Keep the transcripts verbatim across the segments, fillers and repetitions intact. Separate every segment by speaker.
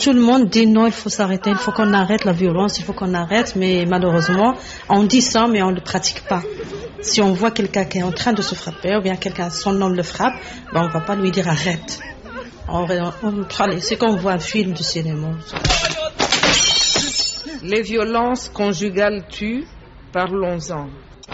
Speaker 1: tout le monde dit non, il faut s'arrêter, il faut qu'on arrête la violence, il faut qu'on arrête, mais malheureusement, on dit ça, mais on ne le pratique pas. Si on voit quelqu'un qui est en train de se frapper, ou bien quelqu'un, son homme le frappe, ben on ne va pas lui dire arrête. On, on, on, c'est quand on voit un film de cinéma.
Speaker 2: Les violences conjugales tuent, parlons-en.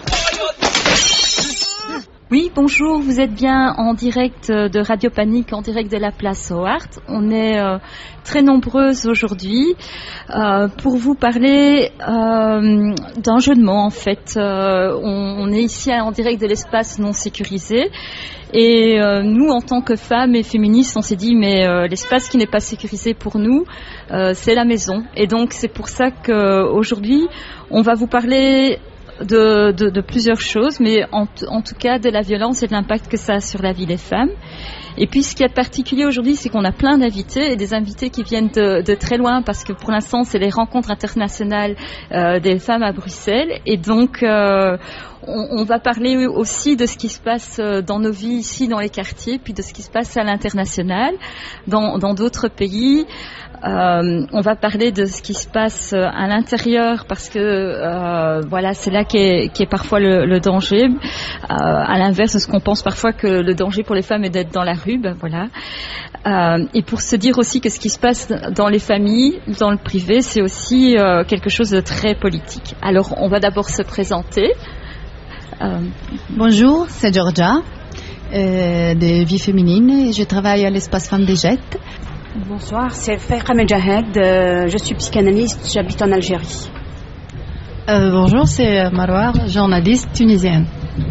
Speaker 3: Oui, bonjour, vous êtes bien en direct de Radio Panique, en direct de la place Howard. On est euh, très nombreuses aujourd'hui euh, pour vous parler euh, d'un jeu de mots en fait. Euh, on, on est ici en direct de l'espace non sécurisé et euh, nous en tant que femmes et féministes on s'est dit mais euh, l'espace qui n'est pas sécurisé pour nous euh, c'est la maison. Et donc c'est pour ça qu'aujourd'hui on va vous parler De, de, de plusieurs choses, mais en, en tout cas de la violence et de l'impact que ça a sur la vie des femmes. Et puis ce qui est particulier aujourd'hui, c'est qu'on a plein d'invités et des invités qui viennent de, de très loin parce que pour l'instant c'est les rencontres internationales euh, des femmes à Bruxelles et donc euh, on, on va parler aussi de ce qui se passe dans nos vies ici dans les quartiers, puis de ce qui se passe à l'international dans, dans d'autres pays. Euh, on va parler de ce qui se passe à l'intérieur parce que euh, voilà, c'est là qu'est, qu'est parfois le, le danger. Euh, à l'inverse de ce qu'on pense parfois que le danger pour les femmes est d'être dans la rue, ben voilà. Euh, et pour se dire aussi que ce qui se passe dans les familles, dans le privé, c'est aussi euh, quelque chose de très politique. Alors, on va d'abord se présenter.
Speaker 4: Euh, Bonjour, c'est Georgia, euh, de Vie Féminine, et je travaille à l'espace Femmes des Jettes.
Speaker 5: Bonsoir, c'est Faïra Medjahed, euh, je suis psychanalyste, j'habite en Algérie.
Speaker 4: Euh, bonjour, c'est Maroir, journaliste tunisienne.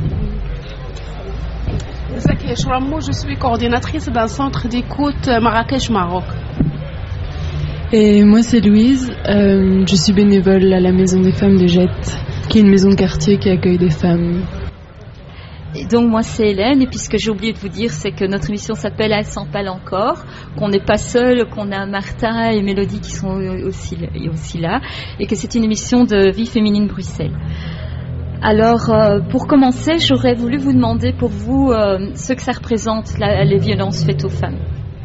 Speaker 6: Zakia Chouramou, je suis coordinatrice d'un centre d'écoute Marrakech, Maroc.
Speaker 7: Et moi c'est Louise, euh, je suis bénévole à la Maison des Femmes de Jette, qui est une maison de quartier qui accueille des femmes.
Speaker 3: Et donc moi c'est Hélène, et puis ce que j'ai oublié de vous dire c'est que notre émission s'appelle Elle s'en parle encore, qu'on n'est pas seul, qu'on a Martin et Mélodie qui sont aussi, aussi là, et que c'est une émission de Vie Féminine Bruxelles. Alors euh, pour commencer, j'aurais voulu vous demander pour vous euh, ce que ça représente la, les violences faites aux femmes.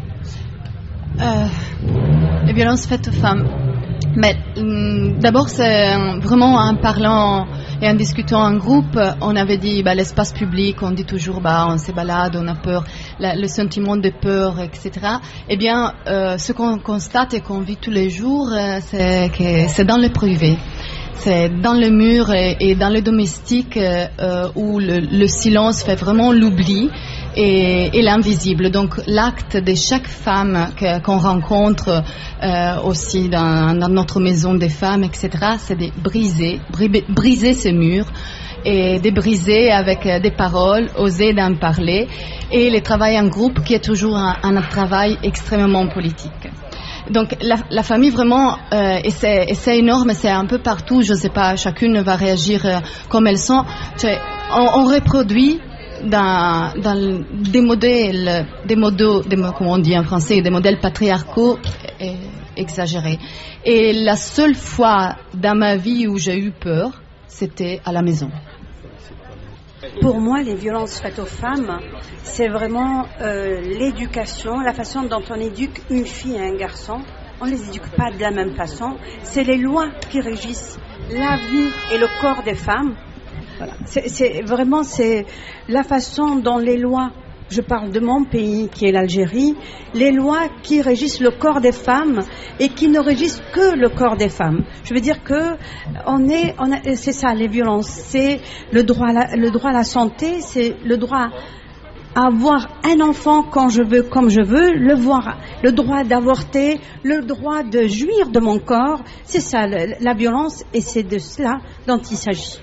Speaker 4: Euh, les violences faites aux femmes. Mais hum, d'abord, c'est vraiment en parlant et en discutant en groupe, on avait dit bah, l'espace public, on dit toujours bah, on se balade, on a peur, la, le sentiment de peur, et cetera. Eh bien, euh, ce qu'on constate et qu'on vit tous les jours, euh, c'est que c'est dans le privé. C'est dans le mur et, et dans le domestique euh, où le, le silence fait vraiment l'oubli et, et l'invisible. Donc l'acte de chaque femme que, qu'on rencontre euh, aussi dans, dans notre maison des femmes, et cetera, c'est de briser, briser ces murs et de briser avec des paroles, oser d'en parler, et le travail en groupe qui est toujours un, un travail extrêmement politique. Donc la, la famille vraiment, euh, et, c'est, et c'est énorme, c'est un peu partout, je ne sais pas, chacune va réagir euh, comme elles sont. On, on reproduit dans, dans des modèles, des modèles, des, comment on dit en français, des modèles patriarcaux euh, exagérés. Et la seule fois dans ma vie où j'ai eu peur, c'était à la maison.
Speaker 5: Pour moi, les violences faites aux femmes, c'est vraiment euh, l'éducation, la façon dont on éduque une fille et un garçon. On ne les éduque pas de la même façon. C'est les lois qui régissent la vie et le corps des femmes. Voilà. C'est, c'est vraiment c'est la façon dont les lois, je parle de mon pays qui est l'Algérie, les lois qui régissent le corps des femmes et qui ne régissent que le corps des femmes. Je veux dire que on est, on a, c'est ça les violences, c'est le droit, à la, le droit à la santé, c'est le droit à avoir un enfant quand je veux, comme je veux, le voir, le droit d'avorter, le droit de jouir de mon corps. C'est ça le, la violence et c'est de cela dont il s'agit.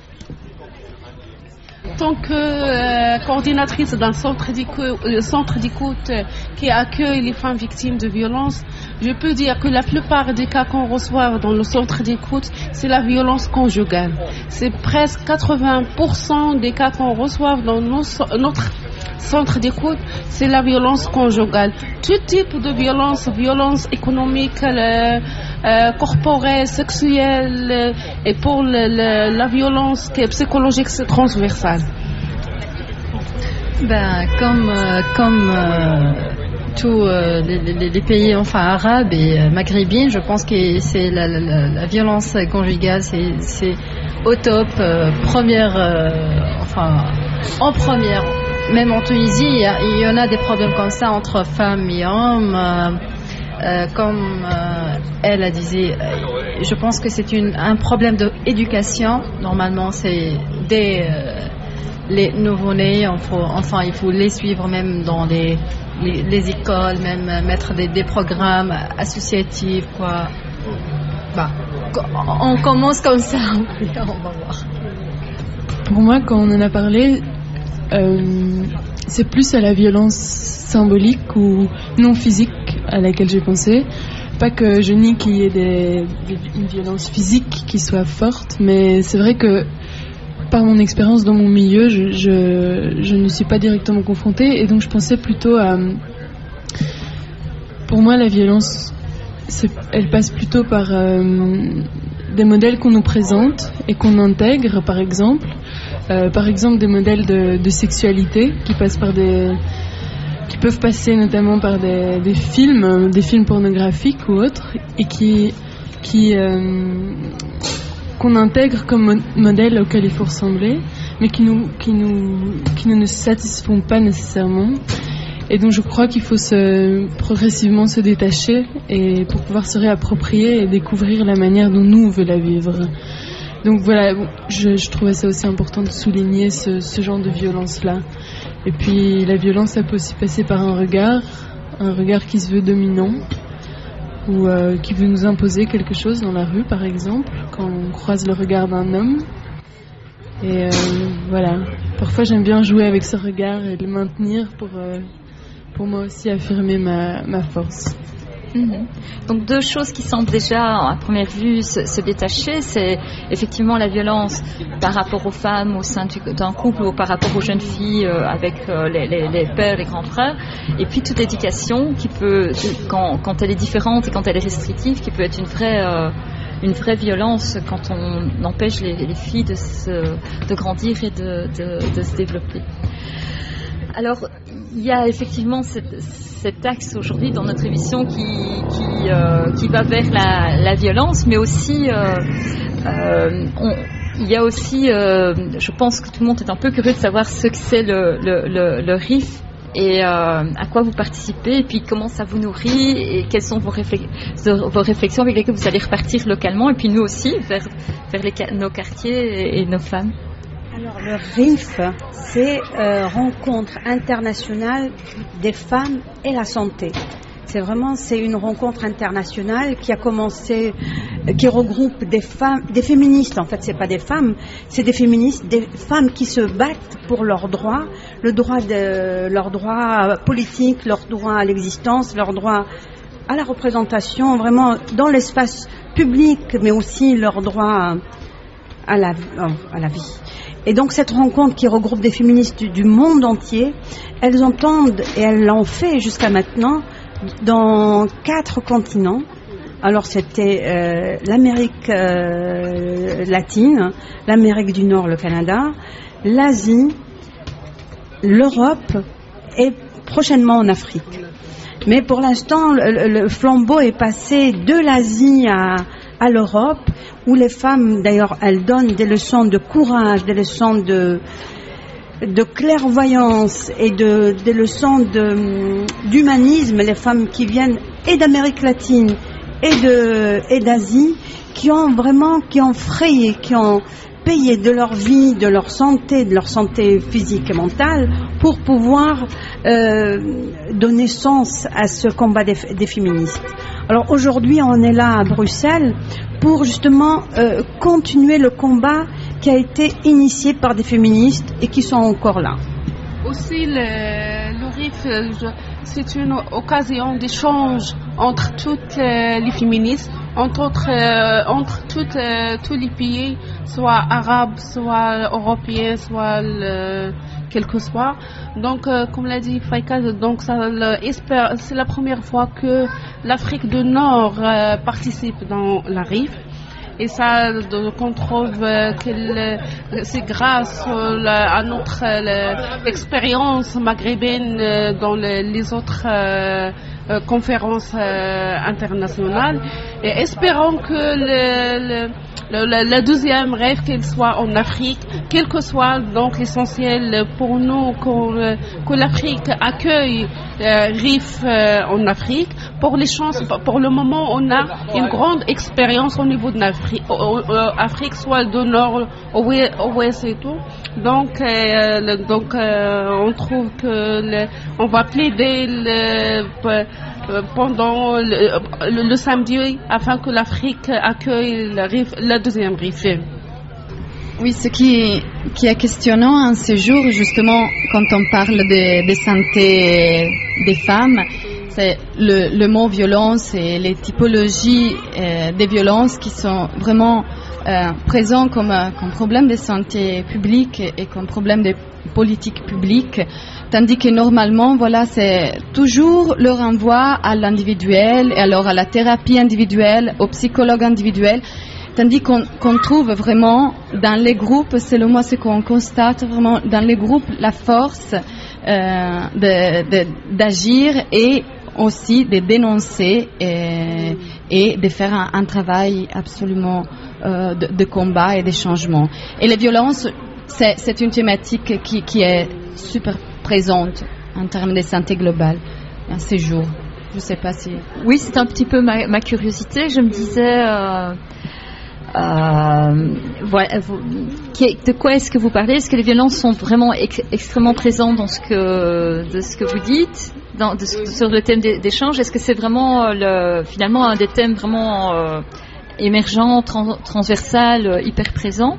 Speaker 6: En tant que euh, coordinatrice d'un centre d'écoute, euh, centre d'écoute qui accueille les femmes victimes de violences, je peux dire que la plupart des cas qu'on reçoit dans le centre d'écoute, c'est la violence conjugale. C'est presque quatre-vingts pour cent des cas qu'on reçoit dans nos, notre centre d'écoute, c'est la violence conjugale. Tout type de violence, violence économique, le, euh, corporelle, sexuelle, euh, et pour le, le, la violence qui est psychologique, c'est transversal.
Speaker 4: Ben, comme, euh, comme euh, tous euh, les, les, les pays enfin arabes et euh, maghrébins, je pense que c'est la, la, la violence conjugale, c'est, c'est au top, euh, première, euh, enfin en première. Même en Tunisie, il y, a, il y en a des problèmes comme ça entre femmes et hommes. Euh, euh, comme euh, elle a dit, euh, je pense que c'est une, un problème d'éducation. Normalement, c'est dès euh, les nouveau-nés, enfin, il faut les suivre même dans les, les, les écoles, même mettre des, des programmes associatifs, quoi. Bah, on commence comme ça, on va voir.
Speaker 7: Pour moi, quand on en a parlé, euh, c'est plus à la violence symbolique ou non physique à laquelle j'ai pensé. Pas que je nie qu'il y ait des, des, une violence physique qui soit forte, mais c'est vrai que par mon expérience dans mon milieu, je, je, je ne suis pas directement confrontée, et donc je pensais plutôt à... Pour moi, la violence, c'est, elle passe plutôt par euh, des modèles qu'on nous présente et qu'on intègre, par exemple. Euh, par exemple, des modèles de, de sexualité qui passent par des... qui peuvent passer notamment par des, des films, des films pornographiques ou autres, et qui... qui euh, qu'on intègre comme mo- modèle auquel il faut ressembler, mais qui nous, qui nous, qui ne nous satisfont pas nécessairement. Et donc je crois qu'il faut se, progressivement se détacher et pour pouvoir se réapproprier et découvrir la manière dont nous on veut la vivre. Donc voilà, je, je trouvais ça aussi important de souligner ce, ce genre de violence-là. Et puis la violence, ça peut aussi passer par un regard, un regard qui se veut dominant, ou euh, qui veut nous imposer quelque chose dans la rue, par exemple, quand on croise le regard d'un homme. Et euh, voilà, parfois j'aime bien jouer avec ce regard et le maintenir pour, euh, pour moi aussi affirmer ma, ma force.
Speaker 3: Mmh. Donc deux choses qui semblent déjà à première vue se, se détacher, c'est effectivement la violence par rapport aux femmes au sein du, d'un couple ou par rapport aux jeunes filles euh, avec euh, les, les, les pères, les grands frères, et puis toute l'éducation qui peut, quand, quand elle est différente et quand elle est restrictive, qui peut être une vraie, euh, une vraie violence quand on empêche les, les filles de, se, de grandir et de, de, de se développer. Alors, il y a effectivement cette, cet axe aujourd'hui dans notre émission qui, qui, euh, qui va vers la, la violence, mais aussi, euh, euh, on, il y a aussi, euh, je pense que tout le monde est un peu curieux de savoir ce que c'est le, le, le, le R I F et euh, à quoi vous participez, et puis comment ça vous nourrit, et quelles sont vos, réflex- vos réflexions avec lesquelles vous allez repartir localement, et puis nous aussi, vers, vers les, nos quartiers et, et nos femmes.
Speaker 5: Alors le R I F, c'est euh, rencontre internationale des femmes et la santé. C'est vraiment c'est une rencontre internationale qui a commencé, qui regroupe des femmes, des féministes. En fait, c'est pas des femmes, c'est des féministes, des femmes qui se battent pour leurs droits, le droit de leurs droits politiques, leur droit à l'existence, leur droit à la représentation, vraiment dans l'espace public, mais aussi leur droit à la, à la vie. Et donc cette rencontre qui regroupe des féministes du monde entier, elles entendent, et elles l'ont fait jusqu'à maintenant, dans quatre continents. Alors c'était euh, l'Amérique euh, latine, l'Amérique du Nord, le Canada, l'Asie, l'Europe et prochainement en Afrique. Mais pour l'instant, le, le flambeau est passé de l'Asie à, à l'Europe, où les femmes, d'ailleurs, elles donnent des leçons de courage, des leçons de, de clairvoyance et de, des leçons de, d'humanisme. Les femmes qui viennent et d'Amérique latine et, de, et d'Asie, qui ont vraiment, qui ont frayé, qui ont payé de leur vie, de leur santé, de leur santé physique et mentale, pour pouvoir euh, donner sens à ce combat des, des féministes. Alors aujourd'hui, on est là à Bruxelles pour justement euh, continuer le combat qui a été initié par des féministes et qui sont encore là.
Speaker 6: Aussi, le, le R I F, c'est une occasion d'échange entre toutes les féministes, entre, autres, euh, entre toutes, euh, tous les pays, soit arabes, soit européens, soit le, quel que soit. Donc, euh, comme l'a dit Faïka, donc ça, le, espère, c'est la première fois que l'Afrique du Nord euh, participe dans la R I F. Et ça, de, qu'on trouve euh, que le, c'est grâce euh, la, à notre euh, expérience maghrébine euh, dans le, les autres euh, euh, conférences euh, internationales. Et espérons que le, le Le, le, le deuxième rêve, qu'il soit en Afrique, quel que soit donc l'essentiel pour nous que, que l'Afrique accueille euh, R I F euh, en Afrique. Pour les chances, pour le moment, on a une grande expérience au niveau de l'Afrique, Afrique, soit du nord au ouest et tout. Donc, euh, le, donc euh, on trouve que le, on va plaider le, pendant le, le, le samedi afin que l'Afrique accueille le, le deuxième R I F.
Speaker 4: Oui, ce qui, qui est questionnant en ce jour, justement, quand on parle de, de santé des femmes, c'est le, le mot violence et les typologies euh, des violences qui sont vraiment euh, présents comme, comme problème de santé publique et comme problème de politique publique. Tandis que normalement, voilà, c'est toujours le renvoi à l'individuel, et alors à la thérapie individuelle, au psychologue individuel, tandis qu'on, qu'on trouve vraiment dans les groupes, selon moi ce qu'on constate vraiment dans les groupes, la force euh, de, de, d'agir et aussi de dénoncer et, et de faire un, un travail absolument euh, de, de combat et de changement. Et les violences, c'est, c'est une thématique qui, qui est super présente en termes de santé globale à ces jours. Je ne sais pas si...
Speaker 3: Oui, c'est un petit peu ma, ma curiosité. Je me disais, euh, euh, voilà, vous, qui, de quoi est-ce que vous parlez? Est-ce que les violences sont vraiment ex, extrêmement présentes dans ce que, de ce que vous dites, dans, de, sur le thème d'échange? Est-ce que c'est vraiment le, finalement un des thèmes vraiment euh, émergents, trans, transversal, hyper présents?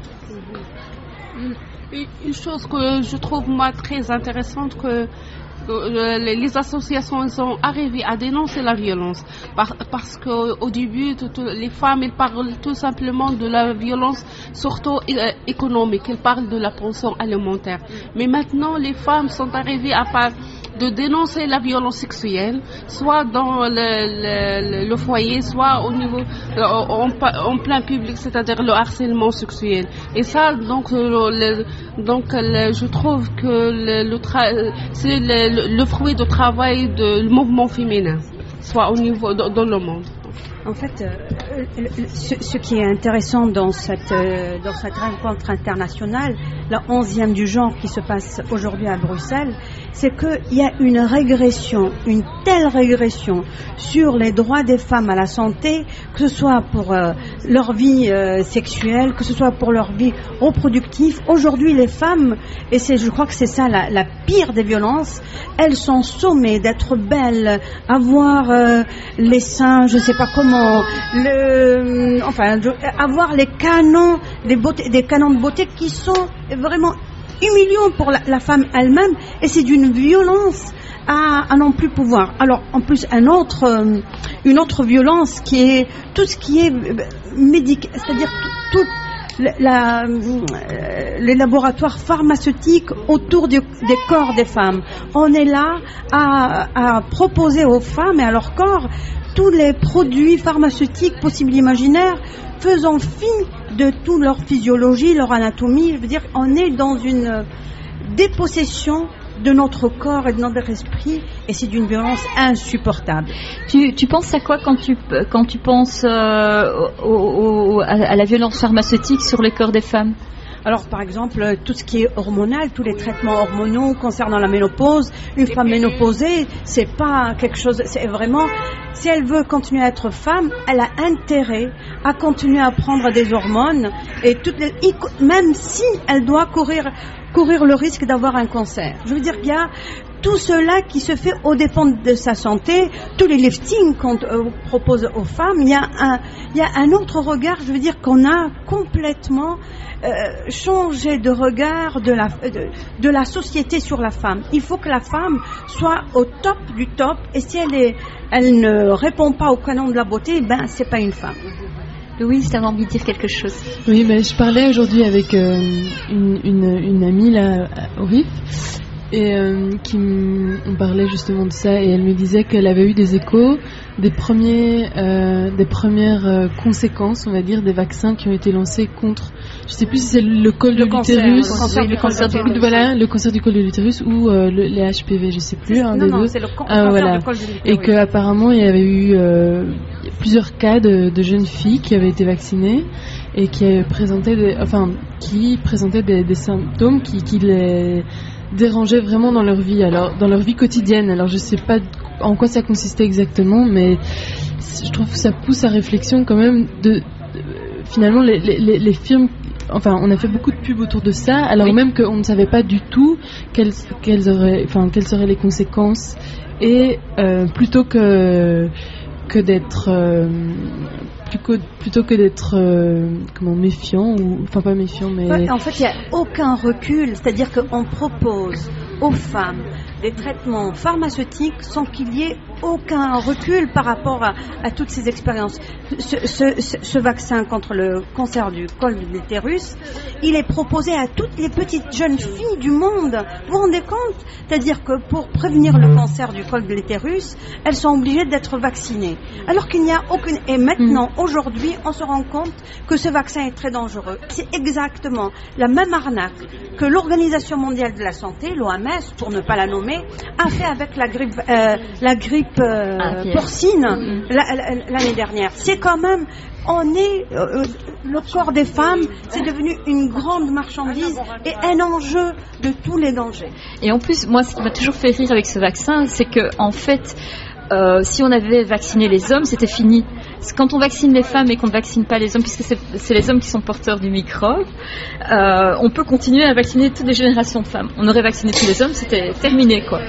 Speaker 6: Une chose que je trouve moi très intéressante, que, que les associations sont arrivées à dénoncer la violence, par, parce qu'au début tout, tout, les femmes elles parlent tout simplement de la violence surtout économique, elles parlent de la pension alimentaire, mais maintenant les femmes sont arrivées à parler de dénoncer la violence sexuelle, soit dans le, le, le foyer, soit au niveau en, en plein public, c'est-à-dire le harcèlement sexuel. Et ça, donc, le, donc le, je trouve que le, le tra- c'est le, le fruit du travail du mouvement féminin, soit au niveau de, dans le monde.
Speaker 5: En fait, euh, ce, ce qui est intéressant dans cette, euh, dans cette rencontre internationale, la onzième du genre qui se passe aujourd'hui à Bruxelles, c'est qu'il y a une régression, une telle régression sur les droits des femmes à la santé, que ce soit pour euh, leur vie euh, sexuelle, que ce soit pour leur vie reproductive. Aujourd'hui, les femmes, et c'est, je crois que c'est ça la, la pire des violences, elles sont sommées d'être belles, avoir euh, les seins, je ne sais pas comment, le, enfin, avoir les canons, les beautés, des canons de beauté qui sont vraiment humiliants pour la, la femme elle-même, et c'est d'une violence à, à non plus pouvoir. Alors, en plus, un autre, une autre violence qui est tout ce qui est médical, c'est-à-dire tout, tout La, les laboratoires pharmaceutiques autour du, des corps des femmes. On est là à, à proposer aux femmes et à leur corps tous les produits pharmaceutiques possibles et imaginaires, faisant fi de toute leur physiologie, leur anatomie. Je veux dire, on est dans une dépossession de notre corps et de notre esprit, et c'est d'une violence insupportable.
Speaker 3: Tu, tu penses à quoi quand tu, quand tu penses euh, au, au, à la violence pharmaceutique sur le corps des femmes?
Speaker 5: Alors, par exemple, tout ce qui est hormonal, tous les traitements hormonaux concernant la ménopause, une femme ménopausée, c'est pas quelque chose, c'est vraiment, si elle veut continuer à être femme, elle a intérêt à continuer à prendre des hormones, et toutes les, même si elle doit courir, courir le risque d'avoir un cancer. Je veux dire qu'il y a tout cela qui se fait aux dépens de sa santé, tous les liftings qu'on euh, propose aux femmes, il y a un, il y a un autre regard, je veux dire qu'on a complètement euh, changé de regard de la, de, de la société sur la femme. Il faut que la femme soit au top du top, et si elle est, elle ne répond pas au canon de la beauté, ben c'est pas une femme.
Speaker 3: Louise, tu avais envie de dire quelque chose?
Speaker 7: Oui, ben, je parlais aujourd'hui avec euh, une, une, une amie là, au R I F, et euh, qui m- on parlait justement de ça, et elle me disait qu'elle avait eu des échos des premiers, euh, des premières euh, conséquences, on va dire, des vaccins qui ont été lancés contre, je sais plus si c'est le col de l'utérus,
Speaker 5: le cancer,
Speaker 7: le cancer du col, voilà, le cancer du col de l'utérus ou euh, le, les H P V, je sais plus, un
Speaker 5: non,
Speaker 7: des
Speaker 5: non,
Speaker 7: deux.
Speaker 5: c'est le can-
Speaker 7: Ah,
Speaker 5: cancer
Speaker 7: voilà.
Speaker 5: du col de l'utérus.
Speaker 7: Et qu'apparemment il y avait eu euh, plusieurs cas de, de jeunes filles qui avaient été vaccinées et qui avaient présenté des, enfin, qui présentaient des, des symptômes qui, qui les dérangeaient vraiment dans leur vie, alors dans leur vie quotidienne. Alors je sais pas en quoi ça consistait exactement, mais je trouve que ça pousse à réflexion quand même de, de finalement les, les, les firmes. Enfin, on a fait beaucoup de pubs autour de ça, alors oui. même qu'on ne savait pas du tout quelles, quelles, auraient, enfin, quelles seraient les conséquences. Et euh, plutôt que que d'être euh, plutôt, plutôt que d'être euh, comment méfiant ou enfin pas méfiant mais
Speaker 5: ouais, en fait il n'y a aucun recul, c'est-à-dire qu'on propose aux femmes des traitements pharmaceutiques sans qu'il y ait aucun recul par rapport à, à toutes ces expériences. Ce, ce, ce vaccin contre le cancer du col de l'utérus, il est proposé à toutes les petites jeunes filles du monde. Vous vous rendez compte? C'est-à-dire que pour prévenir le cancer du col de l'utérus, elles sont obligées d'être vaccinées. Alors qu'il n'y a aucune... Et maintenant, mmh. aujourd'hui, on se rend compte que ce vaccin est très dangereux. C'est exactement la même arnaque que l'Organisation mondiale de la santé, l'O M S, pour ne pas la nommer, a fait avec la grippe, euh, la grippe euh, ah, porcine mmh. la, la, l'année dernière. C'est quand même, on est, euh, le corps des femmes, c'est devenu une grande marchandise et un enjeu de tous les dangers.
Speaker 3: Et en plus, moi, ce qui m'a toujours fait rire avec ce vaccin, c'est que, en fait, euh, si on avait vacciné les hommes, c'était fini. Quand on vaccine les femmes et qu'on ne vaccine pas les hommes, puisque c'est, c'est les hommes qui sont porteurs du microbe, euh, on peut continuer à vacciner toutes les générations de femmes. On aurait vacciné tous les hommes, c'était terminé, quoi.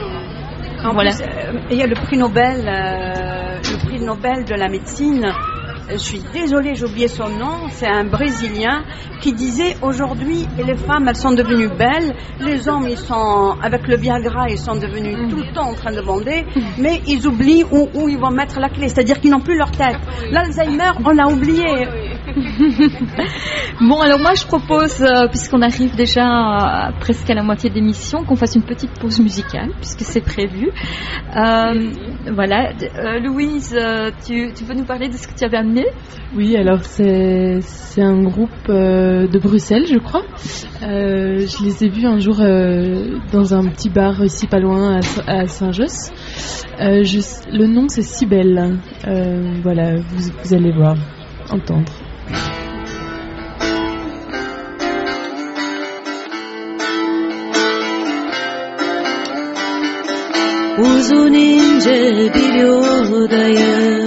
Speaker 5: En voilà. plus, euh, il y a le prix Nobel, euh, le prix Nobel de la médecine. Je suis désolée, j'ai oublié son nom. C'est un Brésilien qui disait aujourd'hui les femmes elles sont devenues belles, les hommes ils sont avec le Viagra ils sont devenus mmh. tout le temps en train de bander, mais ils oublient où, où ils vont mettre la clé, c'est-à-dire qu'ils n'ont plus leur tête. L'Alzheimer on l'a oublié.
Speaker 3: Bon alors moi je propose, euh, puisqu'on arrive déjà à, presque à la moitié de l'émission, qu'on fasse une petite pause musicale puisque c'est prévu. Euh, voilà, euh, Louise, euh, tu, tu peux nous parler de ce que tu avais amené?
Speaker 7: Oui, alors c'est, c'est un groupe euh, de Bruxelles, je crois. Euh, je les ai vus un jour euh, dans un petit bar ici pas loin à, à Saint-Josse. Euh, je, le nom c'est Cybèle. Euh, voilà, vous, vous allez voir, entendre.
Speaker 8: uzun ince bir yoldayım,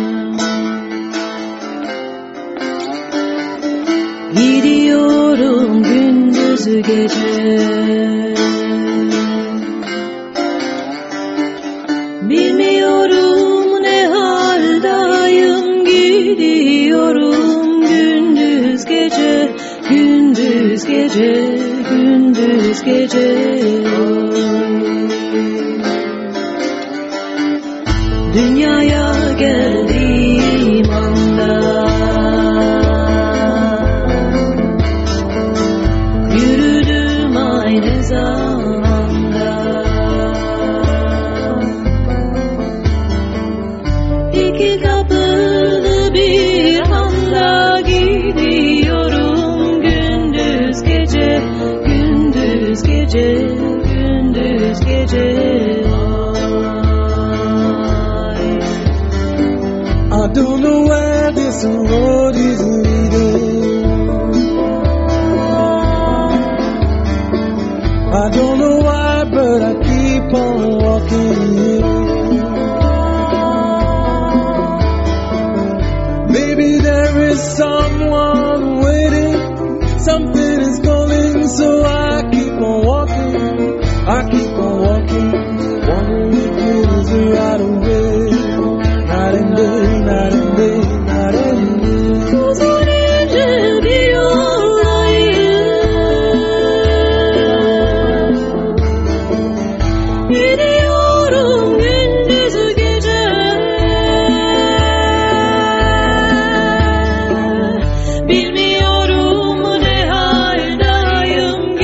Speaker 8: gidiyorum gündüz gece, bilmiyorum ne haldayım, gidiyorum gündüz gece, gündüz gece, gündüz gece. Dünyaya geldiğim anda yürüdüm aynı zamanda, iki kapılı bir anda gidiyorum gündüz gece, gündüz gece, gündüz gece.
Speaker 9: I don't know where this road is leading. I don't know why, but I keep on walking. Maybe there is someone waiting, something is calling, so I keep on walking. I keep on walking, wondering if it is the right way. Night and day, night and day, night and day. Uzun ince bir yoldayım, gidiyorum gündüz gece, bilmiyorum ne haldayım,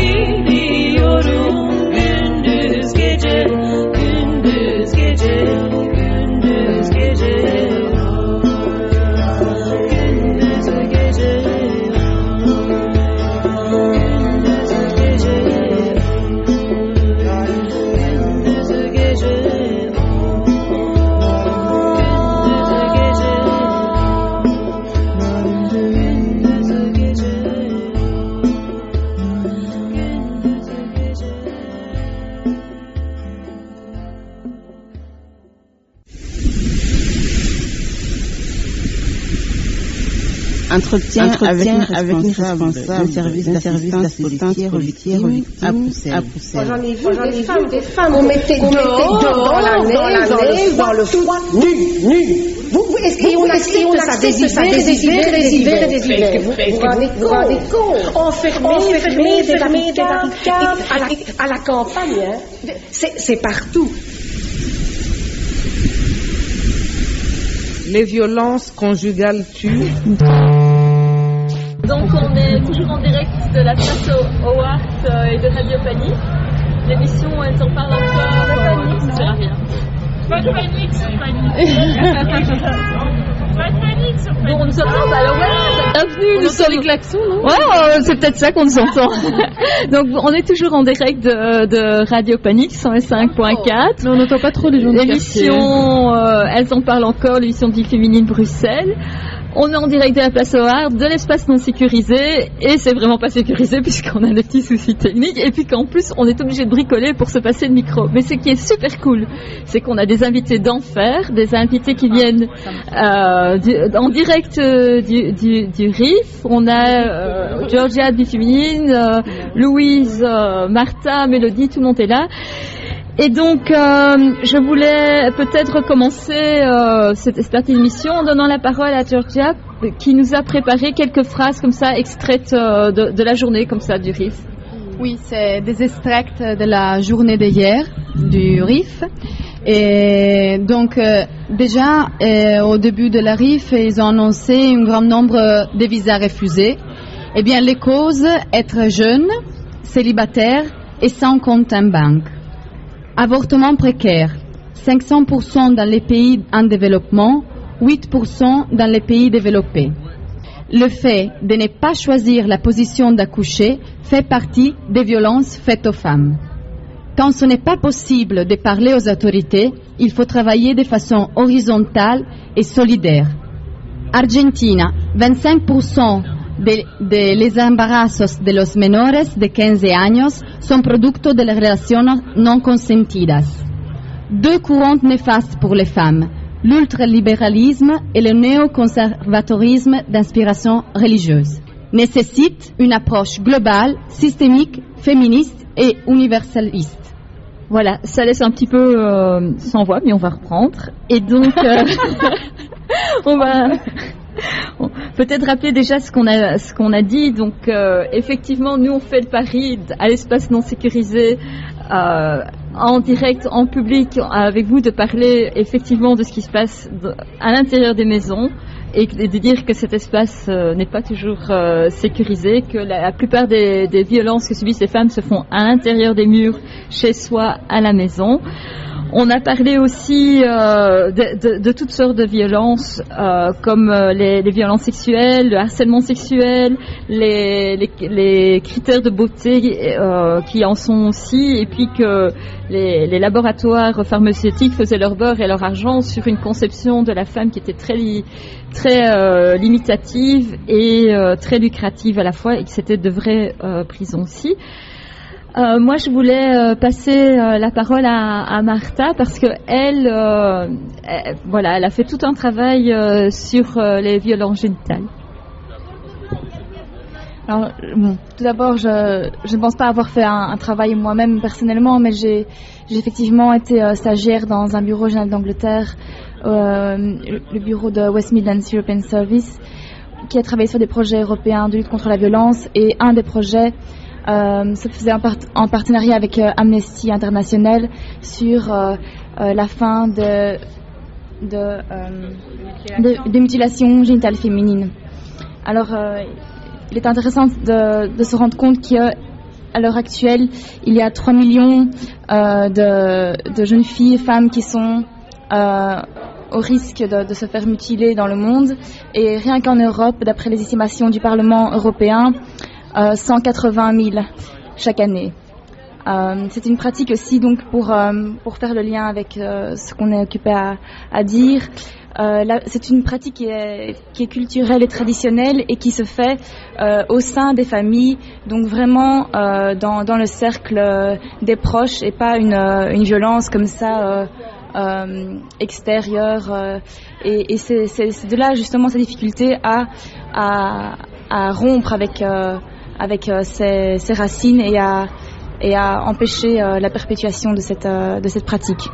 Speaker 10: entretien, entretien avec une responsable, responsable d'un service d'assistance policière aux victimes à Poussel.
Speaker 11: J'en ai vu des, des femmes, des femmes qu'on mettait dehors, dehors, dans la neige, dans, dans, le, dans le froid, nu, nu. Vous, vous, est-ce qu'on accepte ça des hivers, des hivers, des hivers, des hivers? Vous vous rendez compte? Enfermés, fermés, des barricades à la campagne, hein. C'est partout.
Speaker 2: Les violences conjugales tuent.
Speaker 3: Donc on est toujours en direct de la place Howard et de Radio Panique. L'émission, elle s'en parle encore. Pas de panique, ça sert à rien. Pas de panique sur Panique. Pas de panique sur Panique. Bon, on nous entend, bah alors ouais, bienvenue.
Speaker 6: On nous entend les klaxons, non?
Speaker 3: Ouais, c'est peut-être ça qu'on nous entend. Donc on est toujours en direct de, de Radio Panique cent cinq point quatre.
Speaker 7: Mais on n'entend pas trop les gens de quartier.
Speaker 3: L'émission, euh, elles en parlent encore, l'émission de Vie Féminine Bruxelles. On est en direct de la place Howard, de l'espace non sécurisé, et c'est vraiment pas sécurisé puisqu'on a des petits soucis techniques, et puis qu'en plus on est obligé de bricoler pour se passer le micro. Mais ce qui est super cool, c'est qu'on a des invités d'enfer, des invités qui viennent euh, du, en direct euh, du, du, du R I F. On a euh, Georgia de Vie Féminine, euh, Louise, euh, Martha, Mélodie, tout le monde est là. Et donc, euh, je voulais peut-être recommencer euh, cette, cette partie d'émission en donnant la parole à Georgia, qui nous a préparé quelques phrases comme ça, extraites euh, de, de la journée comme ça du R I F.
Speaker 4: Oui, c'est des extracts de la journée d'hier du R I F. Et donc, euh, déjà, euh, au début de la R I F, ils ont annoncé un grand nombre de visas refusés. Eh bien, les causes, être jeune, célibataire et sans compte en banque. Avortement précaire, cinq cents pour cent dans les pays en développement, huit pour cent dans les pays développés. Le fait de ne pas choisir la position d'accoucher fait partie des violences faites aux femmes. Quand ce n'est pas possible de parler aux autorités, il faut travailler de façon horizontale et solidaire. Argentina, vingt-cinq pour cent de, de los embarazos de los menores de quinze años son producto de las relaciones non consentidas. Deux courants néfastes pour les femmes, l'ultralibéralisme et le néoconservatorisme d'inspiration religieuse, nécessitent une approche globale, systémique, féministe et universaliste.
Speaker 3: Voilà, ça laisse un petit peu euh, sans voix, mais on va reprendre. Et donc, euh, on va... peut-être rappeler déjà ce qu'on a ce qu'on a dit. Donc euh, effectivement, nous on fait le pari à l'espace non sécurisé, euh, en direct, en public, avec vous, de parler effectivement de ce qui se passe à l'intérieur des maisons et de dire que cet espace euh, n'est pas toujours euh, sécurisé, que la, la plupart des, des violences que subissent les femmes se font à l'intérieur des murs, chez soi, à la maison. On a parlé aussi euh, de, de, de toutes sortes de violences, euh, comme euh, les, les violences sexuelles, le harcèlement sexuel, les, les, les critères de beauté euh, qui en sont aussi, et puis que les, les laboratoires pharmaceutiques faisaient leur beurre et leur argent sur une conception de la femme qui était très, li, très euh, limitative et euh, très lucrative à la fois, et que c'était de vraies euh, prisons aussi. Euh, moi, je voulais euh, passer euh, la parole à, à Martha parce que elle, euh, elle, voilà, elle a fait tout un travail euh, sur euh, les violences génitales.
Speaker 12: Alors, bon, tout d'abord, je, je ne pense pas avoir fait un, un travail moi-même personnellement, mais j'ai, j'ai effectivement été euh, stagiaire dans un bureau général d'Angleterre, euh, le bureau de West Midlands European Service, qui a travaillé sur des projets européens de lutte contre la violence, et un des projets Euh, se faisait en, part- en partenariat avec euh, Amnesty International sur euh, euh, la fin de, de, euh, de, de mutilations génitales féminines. Alors, euh, il est intéressant de, de se rendre compte qu'à l'heure actuelle, il y a trois millions euh, de, de jeunes filles et femmes qui sont euh, au risque de, de se faire mutiler dans le monde. Et rien qu'en Europe, d'après les estimations du Parlement européen, Euh, cent quatre-vingt mille chaque année. Euh, c'est une pratique aussi, donc pour euh, pour faire le lien avec euh, ce qu'on est occupé à, à dire. Euh, là, c'est une pratique qui est, qui est culturelle et traditionnelle et qui se fait euh, au sein des familles, donc vraiment euh, dans dans le cercle euh, des proches, et pas une euh, une violence comme ça euh, euh, extérieure. Euh, et et c'est, c'est, c'est de là justement sa difficulté à, à, à rompre avec, euh, avec euh, ses, ses racines et à, et à empêcher euh, la perpétuation de cette, euh, de cette pratique.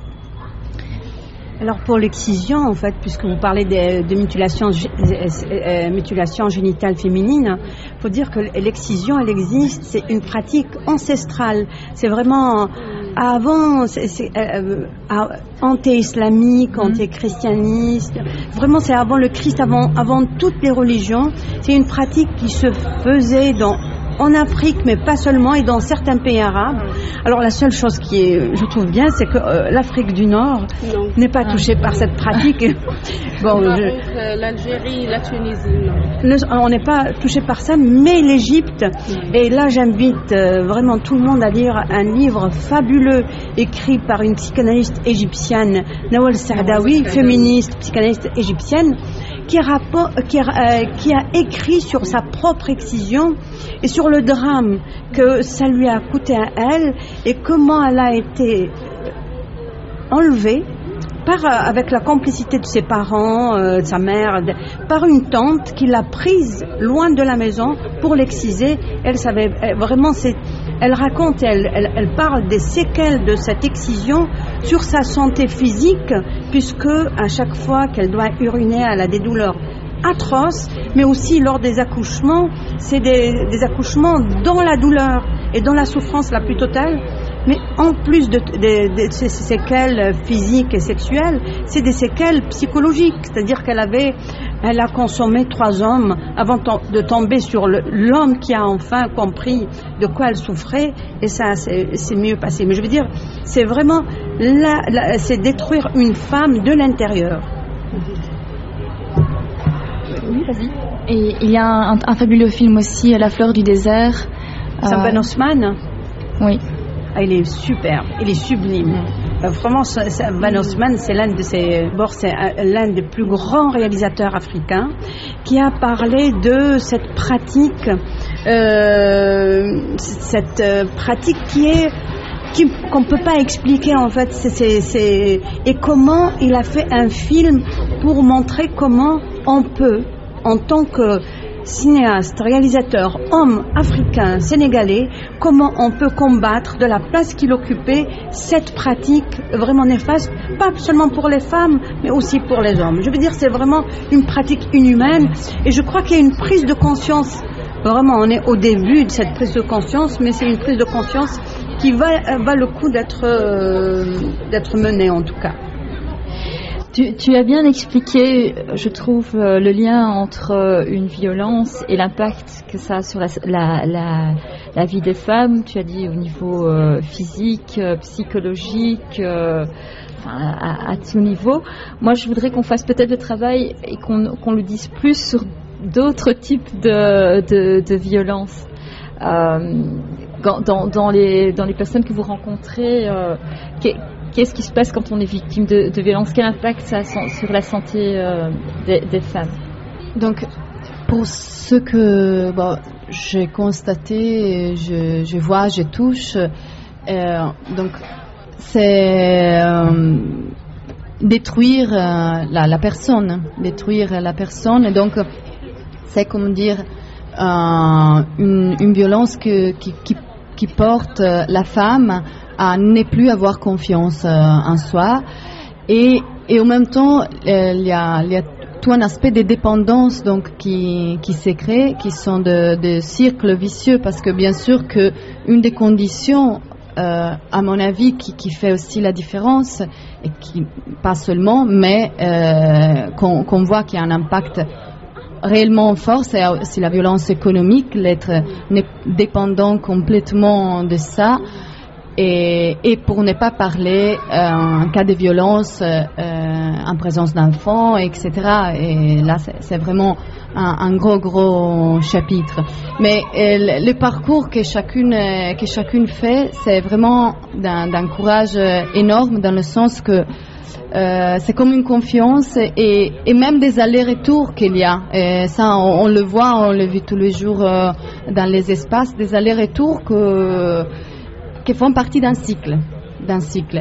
Speaker 5: Alors pour l'excision, en fait, puisque vous parlez de, de mutilation, euh, mutilation génitale féminine, il faut dire que l'excision, elle existe, c'est une pratique ancestrale. C'est vraiment avant, c'est, c'est euh, anti-islamique, anti-christianiste. Vraiment, c'est avant le Christ, avant, avant toutes les religions. C'est une pratique qui se faisait dans en Afrique, mais pas seulement, et dans certains pays arabes. Alors la seule chose qui est, je trouve bien, c'est que euh, l'Afrique du Nord non. n'est pas touchée par cette pratique. Bon,
Speaker 6: non,
Speaker 5: je...
Speaker 6: donc, euh, l'Algérie, la Tunisie, non.
Speaker 5: Le, on n'est pas touché par ça, mais l'Égypte. Mm. Et là, j'invite euh, vraiment tout le monde à lire un livre fabuleux écrit par une psychanalyste égyptienne, Nawal Saadawi, féministe, psychanalyste égyptienne, qui a, rapport, qui, a, euh, qui a écrit sur sa propre excision et sur le drame que ça lui a coûté à elle et comment elle a été enlevée par, avec la complicité de ses parents, euh, de sa mère, de, par une tante qui l'a prise loin de la maison pour l'exciser. Elle savait elle, vraiment, c'est, elle raconte, elle, elle, elle parle des séquelles de cette excision sur sa santé physique, puisque à chaque fois qu'elle doit uriner, elle a des douleurs atroces, mais aussi lors des accouchements, c'est des, des accouchements dans la douleur et dans la souffrance la plus totale. Mais en plus de, de, de ces séquelles physiques et sexuelles, c'est des séquelles psychologiques. C'est-à-dire qu'elle avait, elle a consommé trois hommes avant de tomber sur le, l'homme qui a enfin compris de quoi elle souffrait, et ça, c'est, c'est mieux passé. Mais je veux dire, c'est vraiment, la, la, c'est détruire une femme de l'intérieur.
Speaker 12: Oui, vas-y. Et il y a un, un fabuleux film aussi, La fleur du désert.
Speaker 5: Sam Ben Osman.
Speaker 12: Oui.
Speaker 5: Ah, il est superbe, il est sublime. Euh, vraiment, Van Osman, c'est l'un de ses, bon, c'est l'un des plus grands réalisateurs africains qui a parlé de cette pratique, euh, cette euh, pratique qui est qui, qu'on peut pas expliquer en fait. C'est, c'est, c'est, et comment il a fait un film pour montrer comment on peut, en tant que cinéaste, réalisateur, homme africain, sénégalais, comment on peut combattre de la place qu'il occupait cette pratique vraiment néfaste, pas seulement pour les femmes, mais aussi pour les hommes. Je veux dire, c'est vraiment une pratique inhumaine, et je crois qu'il y a une prise de conscience. Vraiment, on est au début de cette prise de conscience, mais c'est une prise de conscience qui va, va le coup d'être, euh, d'être menée en tout cas.
Speaker 3: Tu, tu as bien expliqué, je trouve, euh, le lien entre euh, une violence et l'impact que ça a sur la, la, la, la vie des femmes. Tu as dit au niveau euh, physique, euh, psychologique, euh, enfin, à, à tout niveau. Moi, je voudrais qu'on fasse peut-être le travail et qu'on, qu'on le dise plus sur d'autres types de, de, de violences. Euh, dans, dans, les, dans les personnes que vous rencontrez, euh, qu'est-ce qui se passe quand on est victime de, de violence? Quel impact ça a sur la santé euh, des, des femmes?
Speaker 4: Donc, pour ce que bon, j'ai constaté, je, je vois, je touche, euh, donc c'est euh, détruire euh, la, la personne, détruire la personne. Et donc, c'est comme dire euh, une, une violence que, qui, qui, qui porte la femme à ne plus avoir confiance euh, en soi, et, et en même temps euh, il y a, il y a tout un aspect de dépendance donc qui, qui s'est créé, qui sont de, de cercles vicieux, parce que bien sûr que une des conditions euh, à mon avis qui, qui fait aussi la différence, et qui pas seulement, mais euh, qu'on, qu'on voit qu'il y a un impact réellement fort, c'est, c'est la violence économique, l'être dépendant complètement de ça. Et, et pour ne pas parler euh, en cas de violence euh, en présence d'enfants, et cetera. Et là, c'est, c'est vraiment un, un gros, gros chapitre. Mais euh, le, le parcours que chacune, que chacune fait, c'est vraiment d'un, d'un courage énorme, dans le sens que euh, c'est comme une confiance, et, et même des allers-retours qu'il y a. Et ça, on, on le voit, on le vit tous les jours euh, dans les espaces, des allers-retours que... qui font partie d'un cycle, d'un cycle.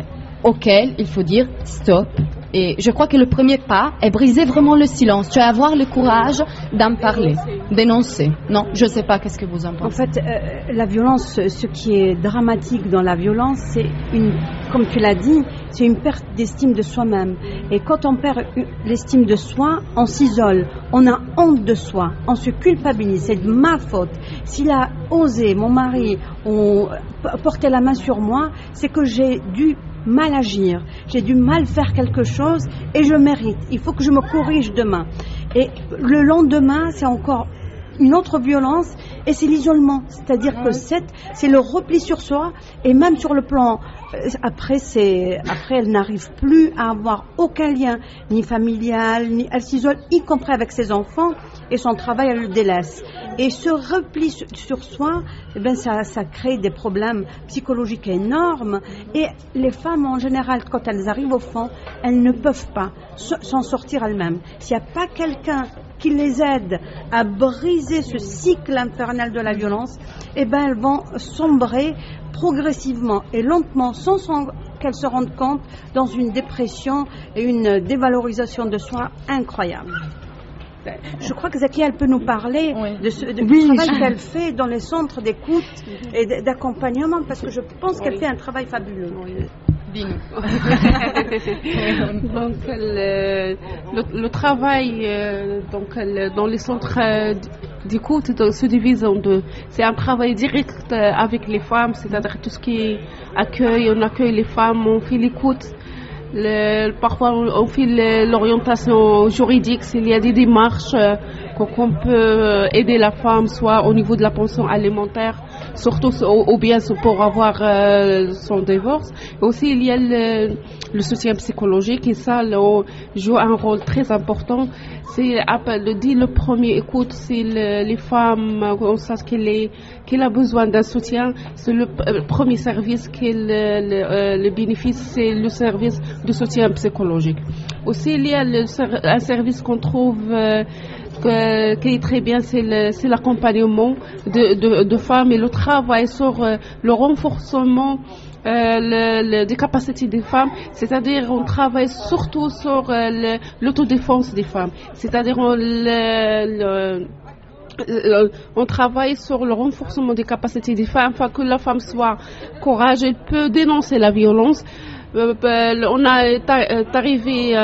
Speaker 4: auquel il faut dire stop. Et je crois que le premier pas est briser vraiment le silence. Tu as avoir le courage d'en parler, d'énoncer. Non, je ne sais pas, qu'est-ce que vous en pensez?
Speaker 5: En fait, euh, la violence, ce qui est dramatique dans la violence, c'est une, comme tu l'as dit, c'est une perte d'estime de soi-même. Et quand on perd l'estime de soi, on s'isole, on a honte de soi, on se culpabilise, c'est de ma faute. S'il a osé, mon mari, on, porter la main sur moi, c'est que j'ai dû mal agir, j'ai dû mal faire quelque chose et je mérite, il faut que je me corrige demain. Et le lendemain, c'est encore une autre violence et c'est l'isolement, c'est-à-dire que c'est, c'est le repli sur soi et même sur le plan, après, c'est, après elle n'arrive plus à avoir aucun lien, ni familial, ni, elle s'isole, y compris avec ses enfants et son travail, elle le délaisse. Et ce repli sur, sur soi, eh ben ça, ça crée des problèmes psychologiques énormes et les femmes en général, quand elles arrivent au fond, elles ne peuvent pas s'en sortir elles-mêmes. S'il n'y a pas quelqu'un qui les aide à briser ce cycle infernal de la violence, eh ben elles vont sombrer progressivement et lentement, sans qu'elles se rendent compte, dans une dépression et une dévalorisation de soi incroyable. Je crois que Zakia, elle peut nous parler oui. de ce, de, oui, du travail je... qu'elle fait dans les centres d'écoute et d'accompagnement, parce que je pense qu'elle fait un travail fabuleux. Oui.
Speaker 6: donc le, le, le travail euh, donc, le, dans les centres euh, d'écoute se divise en deux. C'est un travail direct euh, avec les femmes, c'est-à-dire tout ce qui est accueil, on accueille les femmes, on fait l'écoute. Le, parfois on fait l'orientation juridique s'il y a des démarches euh, qu'on peut aider la femme, soit au niveau de la pension alimentaire, surtout ou bien pour avoir euh, son divorce. Et aussi il y a le, le soutien psychologique et ça le, joue un rôle très important. C'est dit le premier écoute, c'est le, les femmes, on sait qu'elle est qu'elle a besoin d'un soutien, c'est le, le premier service qu'elle le, le, le bénéfice, c'est le service de soutien psychologique. Aussi il y a le, un service qu'on trouve euh, que, qui est très bien, c'est l'accompagnement de, de, de femmes et le travail sur euh, le renforcement Euh, le, le, des capacités des femmes, c'est-à-dire on travaille surtout sur euh, l'autodéfense des femmes, c'est-à-dire on, le, le, le, on travaille sur le renforcement des capacités des femmes afin que la femme soit courageuse, elle peut dénoncer la violence. Euh, on est arrivé euh,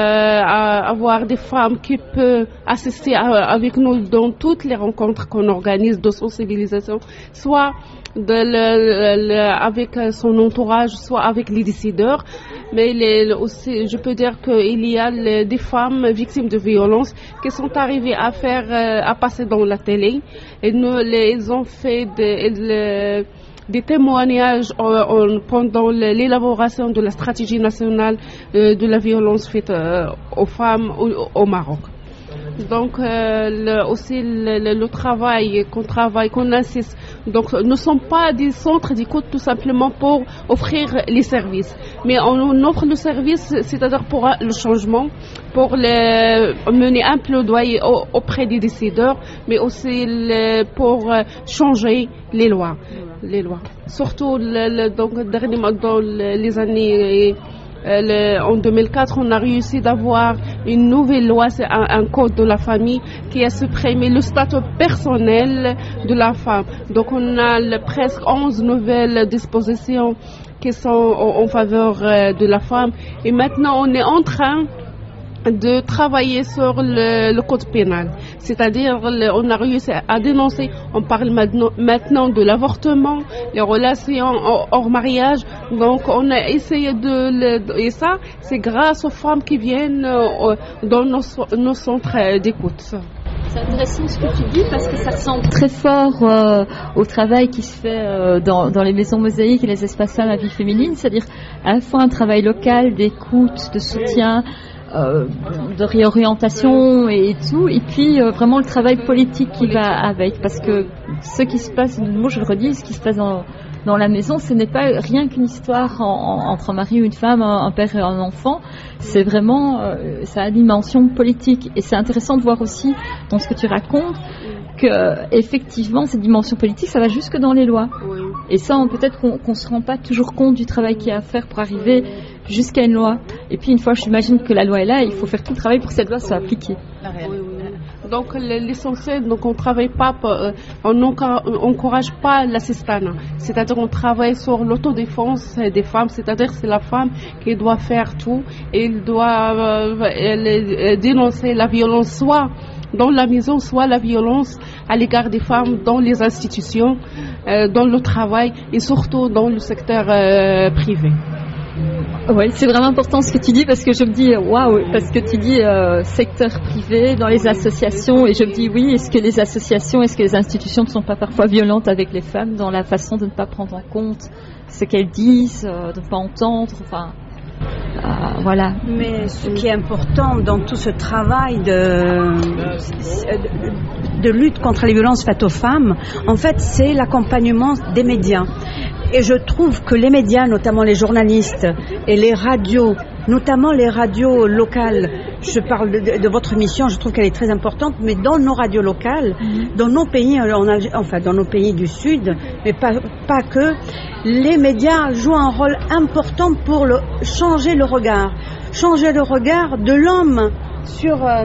Speaker 6: à avoir des femmes qui peuvent assister à, avec nous dans toutes les rencontres qu'on organise de sensibilisation, soit de le, le, avec son entourage, soit avec les décideurs. Mais les, aussi, je peux dire qu'il y a les, des femmes victimes de violences qui sont arrivées à faire, à passer dans la télé. Et nous, les, ils ont fait des, des, des témoignages en, en, pendant l'élaboration de la stratégie nationale euh, de la violence faite euh, aux femmes au, au Maroc. Donc euh, le, aussi le, le, le travail qu'on travaille, qu'on insiste. Donc ne sont pas des centres d'écoute tout simplement pour offrir les services, mais on, on offre le service, c'est-à-dire pour le changement, pour les, mener un plaidoyer auprès des décideurs, mais aussi le, pour changer les lois, les lois. Surtout le, le, donc dernièrement dans les années. Euh, le, en deux mille quatre, on a réussi d'avoir une nouvelle loi, c'est un, un code de la famille qui a supprimé le statut personnel de la femme. Donc on a le, presque onze nouvelles dispositions qui sont en, en faveur euh, de la femme. Et maintenant on est en train de travailler sur le, le code pénal, c'est-à-dire le, on a réussi à dénoncer, on parle maintenant, maintenant de l'avortement, les relations hors mariage, donc on a essayé de, de et ça c'est grâce aux femmes qui viennent euh, dans nos, nos centres d'écoute.
Speaker 3: C'est intéressant ce que tu dis parce que ça ressemble très fort euh, au travail qui se fait euh, dans, dans les maisons mosaïques et les espaces femmes à vie féminine, c'est-à-dire à la fois un travail local d'écoute, de soutien, Euh, de réorientation et tout, et puis euh, vraiment le travail politique qui va avec, parce que ce qui se passe, moi je le redis, ce qui se passe dans, dans la maison, ce n'est pas rien qu'une histoire en, en, entre un mari ou une femme, un, un père et un enfant, c'est vraiment, euh, ça a une dimension politique, et c'est intéressant de voir aussi dans ce que tu racontes que effectivement cette dimension politique, ça va jusque dans les lois. Oui. Et ça, peut-être qu'on qu'on se rend pas toujours compte du travail qu'il y a à faire pour arriver jusqu'à une loi. Et puis une fois, j'imagine que la loi est là, il faut faire tout le travail pour que cette loi soit appliquée.
Speaker 6: Oui, oui. Donc l'essentiel, donc on travaille pas, euh, on n'encourage pas l'assistanat. C'est-à-dire on travaille sur l'autodéfense des femmes. C'est-à-dire c'est la femme qui doit faire tout et elle doit euh, elle, dénoncer la violence, soit dans la maison, soit la violence à l'égard des femmes dans les institutions, euh, dans le travail et surtout dans le secteur euh, privé.
Speaker 3: Oui, c'est vraiment important ce que tu dis parce que je me dis waouh, parce que tu dis euh, secteur privé dans les associations et je me dis oui, est-ce que les associations, est-ce que les institutions ne sont pas parfois violentes avec les femmes dans la façon de ne pas prendre en compte ce qu'elles disent, euh, de ne pas entendre, enfin euh, voilà.
Speaker 5: Mais ce qui est important dans tout ce travail de, de, de lutte contre les violences faites aux femmes, en fait, c'est l'accompagnement des médias. Et je trouve que les médias, notamment les journalistes et les radios, notamment les radios locales, je parle de, de, de votre émission, je trouve qu'elle est très importante, mais dans nos radios locales, mmh. dans nos pays, en Algérie, enfin dans nos pays du Sud, mais pas, pas que, les médias jouent un rôle important pour le, changer le regard, changer le regard de l'homme sur... Euh,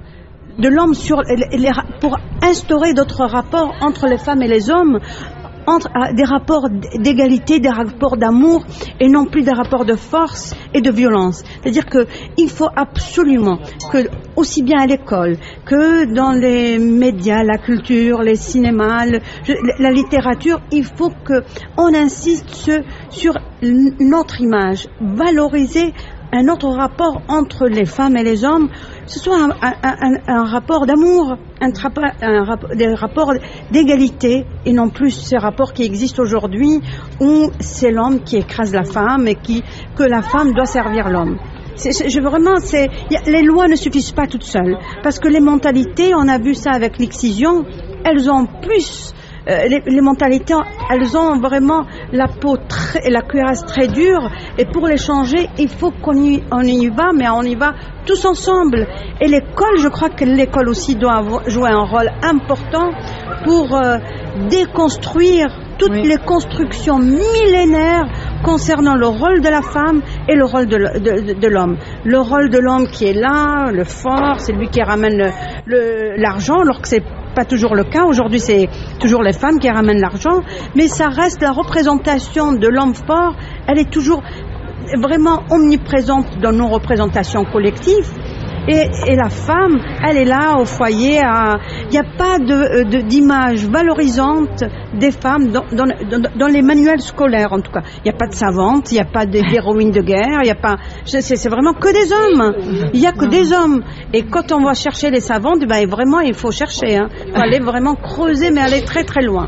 Speaker 5: de l'homme sur les, les, pour instaurer d'autres rapports entre les femmes et les hommes, entre euh, des rapports d'égalité, des rapports d'amour et non plus des rapports de force et de violence. C'est-à-dire que il faut absolument que, aussi bien à l'école que dans les médias, la culture, les cinémas, le, la littérature, il faut que on insiste sur, sur notre image, valoriser un autre rapport entre les femmes et les hommes, ce soit un, un, un, un rapport d'amour, un, un, un, des rapports d'égalité, et non plus ces rapports qui existent aujourd'hui où c'est l'homme qui écrase la femme et qui, que la femme doit servir l'homme. C'est, c'est, je, vraiment, c'est, y a, les lois ne suffisent pas toutes seules, parce que les mentalités, on a vu ça avec l'excision, elles ont plus... Euh, les, les mentalités, elles ont vraiment la peau très, la cuirasse très dure, et pour les changer, il faut qu'on y, on y va, mais on y va tous ensemble. Et l'école, je crois que l'école aussi doit avoir, jouer un rôle important pour euh, déconstruire toutes oui. les constructions millénaires concernant le rôle de la femme et le rôle de, de, de l'homme. Le rôle de l'homme qui est là, le fort, c'est lui qui ramène le, le, l'argent, alors que c'est pas toujours le cas. Aujourd'hui, c'est toujours les femmes qui ramènent l'argent, mais ça reste la représentation de l'homme fort. Elle est toujours vraiment omniprésente dans nos représentations collectives. Et, et la femme, elle est là au foyer. Il n'y a pas de, de, d'image valorisante des femmes dans, dans, dans, dans les manuels scolaires, en tout cas. Il n'y a pas de savantes, il n'y a pas d'héroïnes de guerre, il y a pas. C'est, c'est vraiment que des hommes. Il n'y a que des hommes. Et quand on va chercher les savantes, ben vraiment, il faut chercher. Hein. Il faut aller vraiment creuser, mais aller très très loin.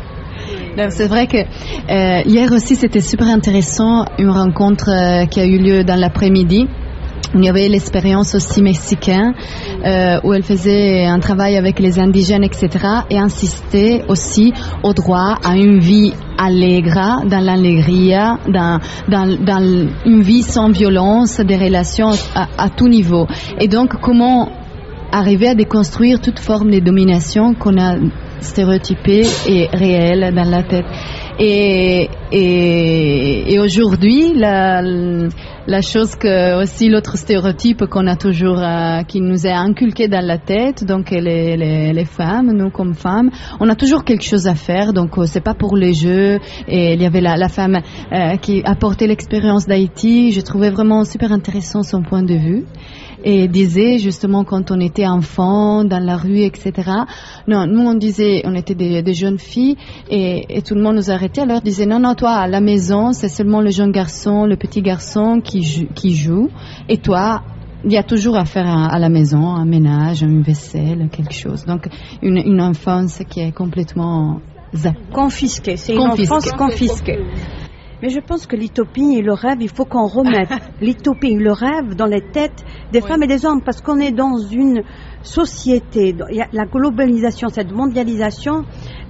Speaker 4: C'est vrai que euh, hier aussi, c'était super intéressant, une rencontre euh, qui a eu lieu dans l'après-midi. Il y avait l'expérience aussi mexicaine euh, où elle faisait un travail avec les indigènes, et cetera, et insistait aussi au droit à une vie allègre, dans l'allégria, dans, dans, dans une vie sans violence, des relations à, à tout niveau. Et donc, comment arriver à déconstruire toute forme de domination qu'on a stéréotypée et réelle dans la tête. Et, et, et aujourd'hui, la, la chose que aussi l'autre stéréotype qu'on a toujours, euh, qui nous est inculqué dans la tête, donc les, les, les femmes, nous comme femmes, on a toujours quelque chose à faire. Donc euh, c'est pas pour les jeux. Et il y avait la, la femme euh, qui apportait l'expérience d'Haïti. Je trouvais vraiment super intéressant son point de vue. Et disait justement quand on était enfant dans la rue, et cetera. Non, nous on disait, on était des, des jeunes filles et, et tout le monde nous arrêtait. Alors disait non non, toi à la maison c'est seulement le jeune garçon, le petit garçon qui joue, qui joue. Et toi il y a toujours à faire à, à la maison, un ménage, une vaisselle, quelque chose. Donc une, une enfance qui est complètement zappée.
Speaker 5: Confisquée, c'est une enfance confisquée. Mais je pense que l'utopie et le rêve, il faut qu'on remette l'utopie et le rêve dans les têtes des oui. femmes et des hommes, parce qu'on est dans une société, il y a la globalisation, cette mondialisation,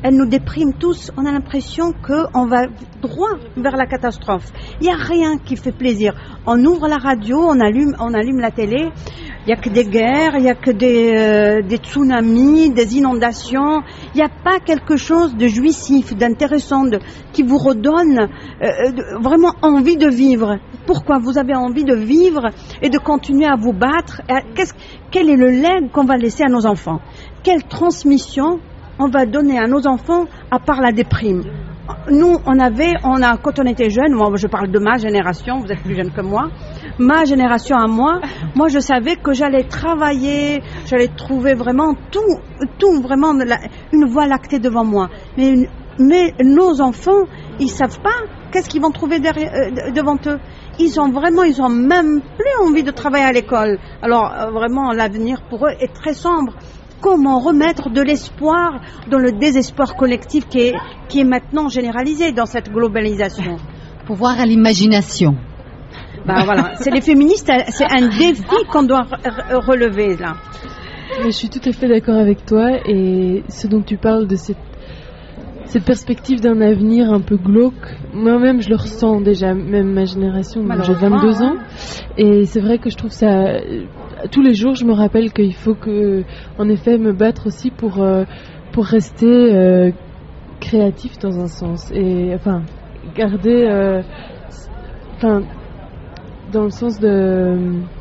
Speaker 5: elle nous déprime tous. On a l'impression qu'on va droit vers la catastrophe. Il n'y a rien qui fait plaisir. On ouvre la radio, on allume, on allume la télé. Il n'y a que des guerres, il n'y a que des, euh, des tsunamis, des inondations. Il n'y a pas quelque chose de jouissif, d'intéressant, de, qui vous redonne euh, de, vraiment envie de vivre. Pourquoi vous avez envie de vivre et de continuer à vous battre? Qu'est-ce, quel est le legs qu'on va laisser à nos enfants? Quelle transmission on va donner à nos enfants à part la déprime? Nous, on avait, on a, quand on était jeunes, moi je parle de ma génération, vous êtes plus jeune que moi, ma génération à moi, moi je savais que j'allais travailler, j'allais trouver vraiment tout, tout vraiment la, une voie lactée devant moi. Mais, une, mais nos enfants, ils savent pas qu'est-ce qu'ils vont trouver derrière, euh, devant eux. Ils ont vraiment, ils ont même plus envie de travailler à l'école. Alors euh, vraiment, l'avenir pour eux est très sombre. Comment remettre de l'espoir dans le désespoir collectif qui est, qui est maintenant généralisé dans cette globalisation?
Speaker 4: Pouvoir à l'imagination.
Speaker 5: Ben voilà, c'est les féministes, c'est un défi qu'on doit re- relever là.
Speaker 7: Mais je suis tout à fait d'accord avec toi, et ce dont tu parles de cette, cette perspective d'un avenir un peu glauque, moi-même je le ressens déjà, même ma génération, j'ai vingt-deux ans, et c'est vrai que je trouve ça... Tous les jours, je me rappelle qu'il faut que, en effet, me battre aussi pour euh, pour rester euh, créatif dans un sens, et enfin garder, euh, enfin dans le sens de,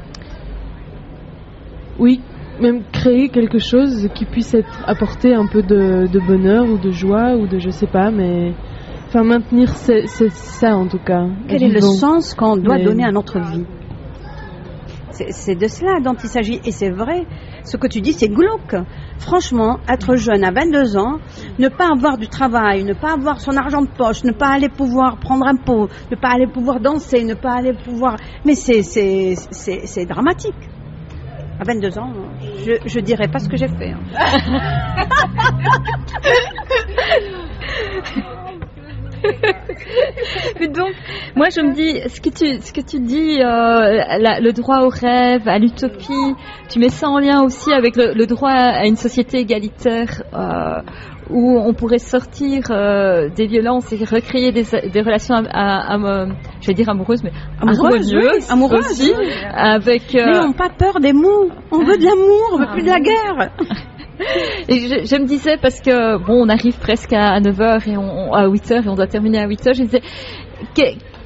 Speaker 7: oui, même créer quelque chose qui puisse être apporter un peu de, de bonheur ou de joie ou de je sais pas, mais enfin maintenir c'est, c'est ça en tout cas.
Speaker 5: Quel est le sens qu'on doit
Speaker 7: mais...
Speaker 5: donner à notre vie? C'est, c'est de cela dont il s'agit, et c'est vrai, ce que tu dis c'est glauque. Franchement, être jeune à vingt-deux ans, ne pas avoir du travail, ne pas avoir son argent de poche, ne pas aller pouvoir prendre un pot, ne pas aller pouvoir danser, ne pas aller pouvoir... Mais c'est, c'est, c'est, c'est dramatique. À vingt-deux ans, je, je dirais pas ce que j'ai fait. Hein.
Speaker 3: Mais donc, moi je me dis, ce que tu, ce que tu dis, euh, la, le droit au rêve, à l'utopie, tu mets ça en lien aussi avec le, le droit à une société égalitaire euh, où on pourrait sortir euh, des violences et recréer des, des relations, à, à, à, je vais dire amoureuses, mais
Speaker 5: amoureuses,
Speaker 3: harmonieuses,
Speaker 5: oui, amoureuses
Speaker 3: aussi,
Speaker 5: oui.
Speaker 3: avec. Euh,
Speaker 5: N'ayons pas peur des mots. On veut de l'amour, on veut plus de la guerre.
Speaker 3: Et je, je me disais, parce que bon, on arrive presque à, à neuf heures et on, à huit heures et on doit terminer à huit heures, je me disais que,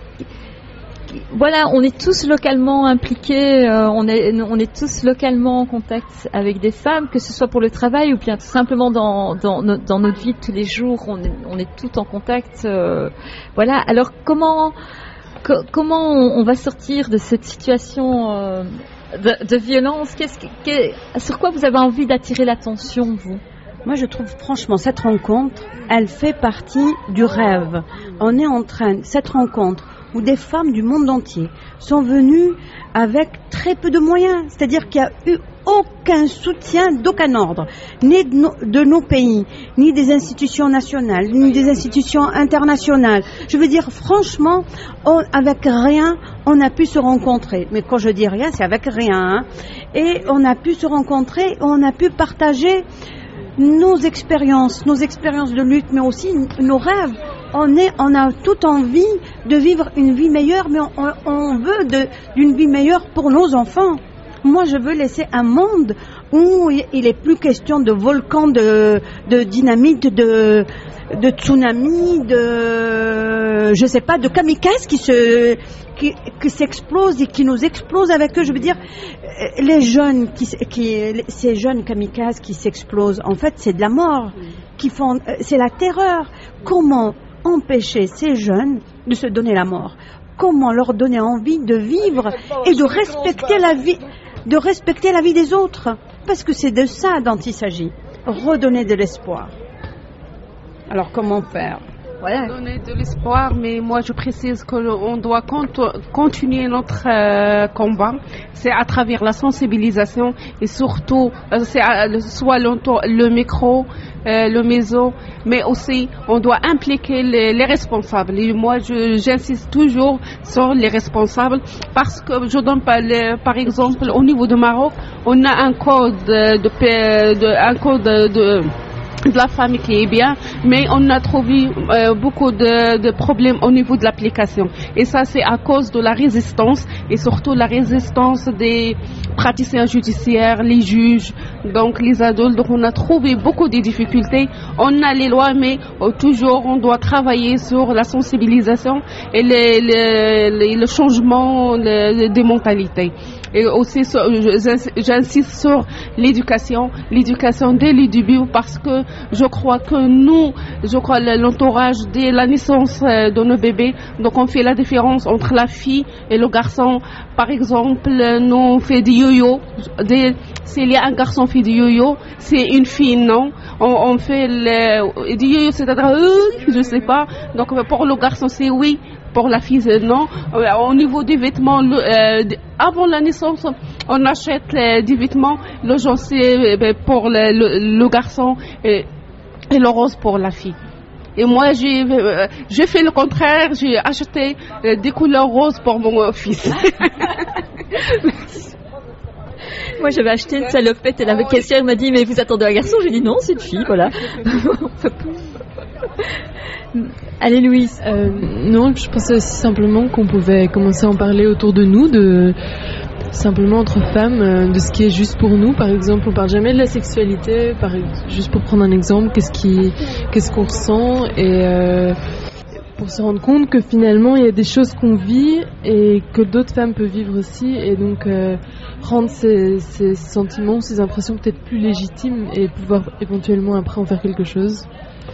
Speaker 3: voilà, on est tous localement impliqués, euh, on est on est tous localement en contact avec des femmes, que ce soit pour le travail ou bien tout simplement dans dans, no, dans notre vie de tous les jours, on est on est tout en contact, euh, voilà. Alors comment co- comment on, on va sortir de cette situation euh, De, de violence, qu'est-ce que, qu'est, sur quoi vous avez envie d'attirer l'attention, vous?
Speaker 5: Moi, je trouve franchement cette rencontre, elle fait partie du rêve. On est en train, cette rencontre, où des femmes du monde entier sont venues avec très peu de moyens, c'est-à-dire qu'il n'y a eu aucun soutien d'aucun ordre, ni de nos, de nos pays, ni des institutions nationales, ni des institutions internationales. Je veux dire, franchement, on, avec rien, on a pu se rencontrer. Mais quand je dis rien, c'est avec rien. Hein. Et on a pu se rencontrer, on a pu partager nos expériences, nos expériences de lutte, mais aussi nos rêves. On, est, on a toute envie de vivre une vie meilleure, mais on, on veut de, d'une vie meilleure pour nos enfants. Moi, je veux laisser un monde où il est plus question de volcans, de, de dynamite, de, de tsunami, de, je sais pas, de kamikazes qui se, qui, qui s'explosent et qui nous explosent avec eux. Je veux dire, les jeunes, qui, qui, ces jeunes kamikazes qui s'explosent, en fait, c'est de la mort, qui font, c'est la terreur. Comment empêcher ces jeunes de se donner la mort? Comment leur donner envie de vivre et de respecter la vie, de respecter la vie des autres? Parce que c'est de ça dont il s'agit. Redonner de l'espoir. Alors comment faire?
Speaker 6: Voilà. Donner de l'espoir, mais moi je précise qu'on doit cont- continuer notre euh, combat. C'est à travers la sensibilisation et surtout, euh, c'est à, soit le, le micro, euh, le maison, mais aussi on doit impliquer les, les responsables. Et moi je, j'insiste toujours sur les responsables parce que je donne pas les, par exemple au niveau du Maroc, on a un code de, de, de un code de, de de la femme qui est bien, mais on a trouvé euh, beaucoup de, de problèmes au niveau de l'application. Et ça, c'est à cause de la résistance, et surtout la résistance des praticiens judiciaires, les juges, donc les adultes. Donc on a trouvé beaucoup de difficultés. On a les lois, mais euh, toujours on doit travailler sur la sensibilisation et le, le, le, le changement le, des mentalités. Et aussi, j'insiste sur l'éducation, l'éducation dès le début, parce que je crois que nous, je crois l'entourage dès la naissance de nos bébés, donc on fait la différence entre la fille et le garçon. Par exemple, nous on fait du yo-yo. S'il y a un garçon qui fait du yo-yo, c'est une fille, non. On, on fait le, du yo-yo, c'est-à-dire, euh, je sais pas. Donc pour le garçon, c'est oui. Pour la fille, non. Au niveau des vêtements, euh, avant la naissance, on achète euh, des vêtements. Le jaune, c'est euh, pour le, le, le garçon et, et le rose pour la fille. Et moi, j'ai, euh, j'ai fait le contraire. J'ai acheté euh, des couleurs roses pour mon fils.
Speaker 3: Moi, j'avais acheté une salopette et la caissière m'a dit « Mais vous attendez un garçon ?» J'ai dit « Non, c'est une fille, voilà. » Allez, Louise.
Speaker 7: Euh, non, je pensais aussi simplement qu'on pouvait commencer à en parler autour de nous, de simplement entre femmes, euh, de ce qui est juste pour nous. Par exemple, on parle jamais de la sexualité, par, juste pour prendre un exemple, qu'est-ce qui, qu'est-ce qu'on ressent, et euh, pour se rendre compte que finalement il y a des choses qu'on vit et que d'autres femmes peuvent vivre aussi, et donc euh, rendre ces, ces sentiments, ces impressions peut-être plus légitimes et pouvoir éventuellement après en faire quelque chose.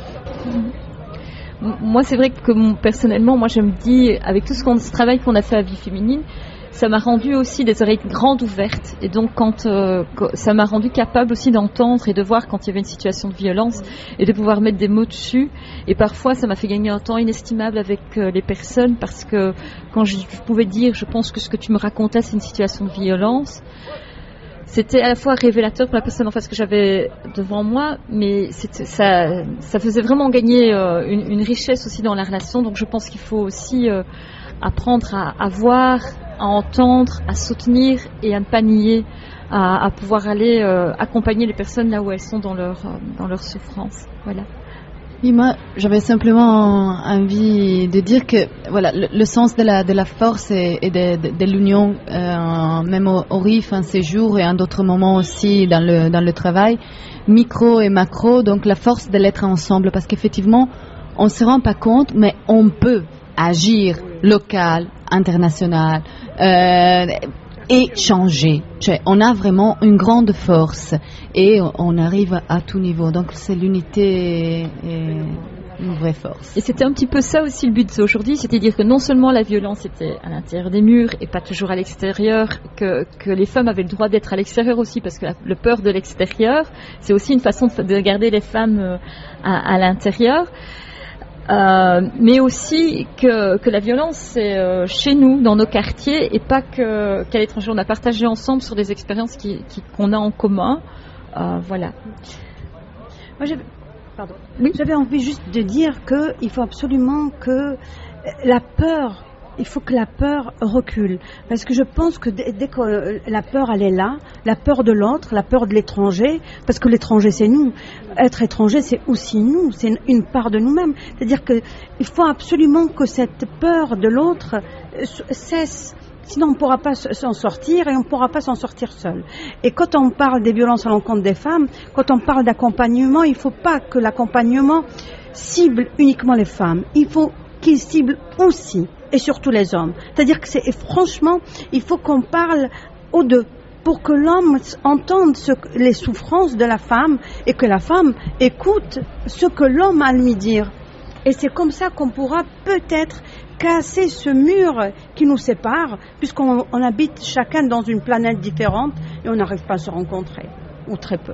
Speaker 3: Moi, c'est vrai que mon, personnellement, moi, je me dis, avec tout ce, qu'on, ce travail qu'on a fait à Vie Féminine, ça m'a rendu aussi des oreilles grandes ouvertes. Et donc, quand, euh, quand ça m'a rendu capable aussi d'entendre et de voir quand il y avait une situation de violence et de pouvoir mettre des mots dessus. Et parfois, ça m'a fait gagner un temps inestimable avec euh, les personnes, parce que quand je, je pouvais dire, je pense que ce que tu me racontais, c'est une situation de violence. C'était à la fois révélateur pour la personne en face que j'avais devant moi, mais c'était, ça, ça faisait vraiment gagner euh, une, une richesse aussi dans la relation. Donc je pense qu'il faut aussi euh, apprendre à, à voir, à entendre, à soutenir et à ne pas nier, à, à pouvoir aller euh, accompagner les personnes là où elles sont dans leur, euh, dans leur souffrance. Voilà.
Speaker 4: Oui, moi, j'avais simplement envie de dire que voilà, le, le sens de la de la force et, et de, de, de l'union, euh, même au, au R I F, en séjour et en d'autres moments aussi dans le dans le travail, micro et macro. Donc la force de l'être ensemble, parce qu'effectivement, on se rend pas compte, mais on peut agir local, international. Euh, Et changer. On a vraiment une grande force et on arrive à tout niveau. Donc c'est l'unité et une vraie force.
Speaker 3: Et c'était un petit peu ça aussi le but d'aujourd'hui, c'est-à-dire que non seulement la violence était à l'intérieur des murs et pas toujours à l'extérieur, que, que les femmes avaient le droit d'être à l'extérieur aussi, parce que la, le peur de l'extérieur, c'est aussi une façon de, de garder les femmes à, à l'intérieur. Euh, mais aussi que, que la violence c'est euh, chez nous, dans nos quartiers, et pas que, qu'à l'étranger. On a partagé ensemble sur des expériences qui, qui, qu'on a en commun. Euh, voilà.
Speaker 5: Moi, j'avais, pardon. Oui. J'avais envie juste de dire qu'il faut absolument que la peur, il faut que la peur recule. Parce que je pense que dès, dès que la peur, elle est là, la peur de l'autre, la peur de l'étranger, parce que l'étranger, c'est nous. Être étranger, c'est aussi nous, c'est une part de nous-mêmes. C'est-à-dire qu'il faut absolument que cette peur de l'autre cesse. Sinon, on ne pourra pas s'en sortir et on ne pourra pas s'en sortir seul. Et quand on parle des violences à l'encontre des femmes, quand on parle d'accompagnement, il ne faut pas que l'accompagnement cible uniquement les femmes. Il faut qu'il cible aussi et surtout les hommes. C'est-à-dire que c'est, et franchement, il faut qu'on parle aux deux, pour que l'homme entende ce, les souffrances de la femme et que la femme écoute ce que l'homme a à lui dire. Et c'est comme ça qu'on pourra peut-être casser ce mur qui nous sépare, puisqu'on on habite chacun dans une planète différente et on n'arrive pas à se rencontrer, ou très peu.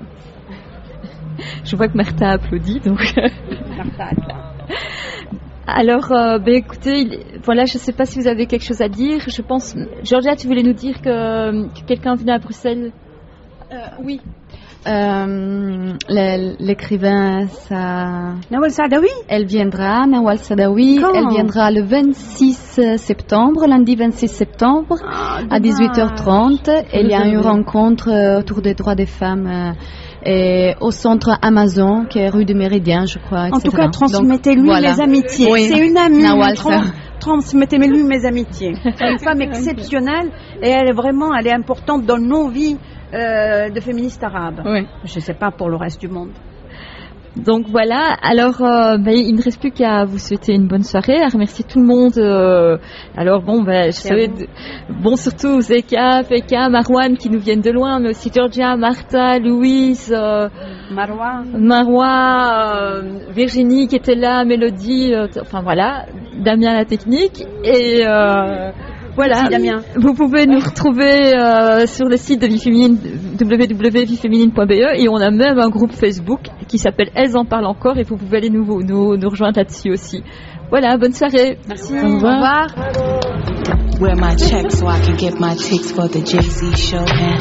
Speaker 3: Je vois que Martha applaudit, donc...
Speaker 5: Martha est là.
Speaker 3: Alors, euh, ben écoutez, voilà, je ne sais pas si vous avez quelque chose à dire. Je pense, Georgia, tu voulais nous dire que, que quelqu'un venait à Bruxelles.
Speaker 4: Euh, oui. Euh, l'é- l'écrivain, ça...
Speaker 5: Nawal Saadawi.
Speaker 4: Elle viendra, Nawal Saadawi.
Speaker 5: Quand?
Speaker 4: Elle viendra le vingt-six septembre, lundi vingt-six septembre,
Speaker 5: Ah,
Speaker 4: à dix-huit heures trente. Il y a une
Speaker 5: Désolé.
Speaker 4: rencontre euh, autour des droits des femmes euh, et au centre Amazon, qui est rue du Méridien, je crois,
Speaker 5: En
Speaker 4: et cetera.
Speaker 5: tout cas, transmettez-lui
Speaker 4: Donc, voilà.
Speaker 5: mes amitiés.
Speaker 4: Oui.
Speaker 5: C'est une amie.
Speaker 4: Nawal,
Speaker 5: Tran-
Speaker 4: ça.
Speaker 5: Transmettez-lui mes amitiés. C'est une femme exceptionnelle et elle est vraiment, elle est importante dans nos vies euh, de féministes arabes.
Speaker 4: Oui.
Speaker 5: Je ne sais pas pour le reste du monde.
Speaker 3: Donc voilà, alors euh, ben, il ne reste plus qu'à vous souhaiter une bonne soirée, à remercier tout le monde. euh, alors bon, ben, je savais, de- bon surtout Zeka, Feka, Marwan qui nous viennent de loin, mais aussi Georgia, Martha, Louise, euh,
Speaker 5: Marwa.
Speaker 3: Marwa, euh, Virginie qui était là, Mélodie, euh, t- enfin voilà, Damien la technique et euh, voilà.
Speaker 5: Merci, Damien.
Speaker 3: Vous pouvez nous retrouver euh, sur le site de Vie Féminine, w w w point vie féminine point b e, et on a même un groupe Facebook qui s'appelle Elles en parlent encore et vous pouvez aller nous, nous, nous rejoindre là-dessus aussi. Voilà, bonne soirée.
Speaker 5: Merci.
Speaker 3: Au revoir.
Speaker 13: Wear my check so I can get my ticks for the Jay-Z show. And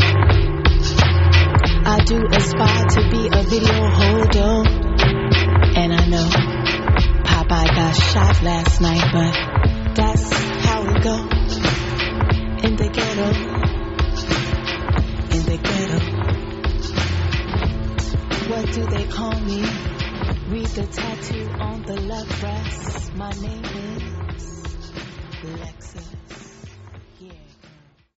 Speaker 13: I do aspire to be a video holder. And I know Popeye got shot last night, but that's how it goes. In the ghetto, in the ghetto. What do they call me? Read the tattoo on the left.